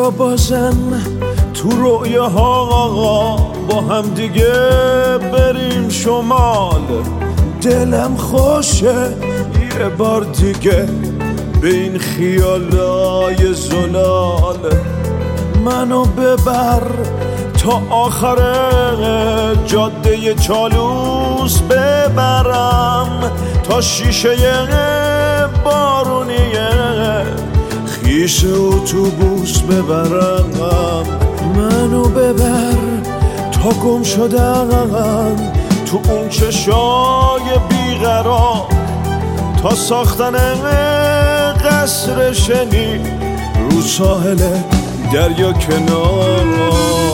بیا بازم تو رویاها با هم دیگه بریم شمال. دلم خوشه یه بار دیگه به این خیالای زلال. منو ببر تا آخر جاده چالوس ببرم، تا شیشه بارونیه خیش اتوبوس ببرم. منو ببر تا گم شدم تو اون چشای بیقرار، تا ساختن قصر شنی رو ساحل دریا کنار.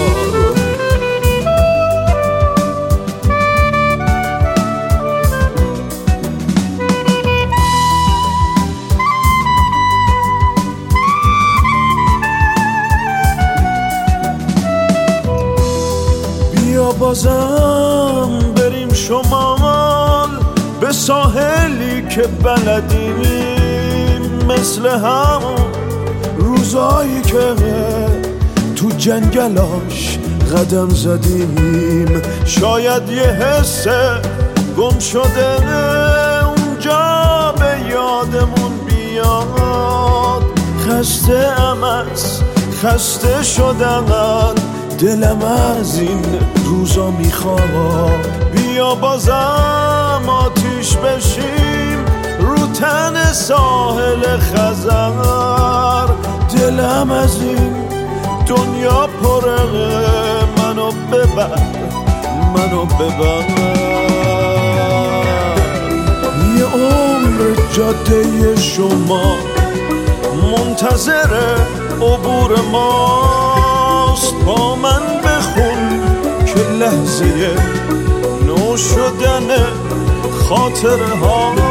بیا بازم بریم شمال، به ساحلی که بلدیم، مثل همون روزایی که تو جنگلاش قدم زدیم. شاید یه حس گم شده اونجا به یادمون بیاد. خسته امس خسته شدن دلم از این روزا میخواد. بیا بازم آتیش بشیم رو تن ساحل خزر. دلم از این دنیا پره، منو ببر منو ببر. یه عمر جاده شما منتظر عبور ماست. با من بخون که لحظه نو شدن خاطره ها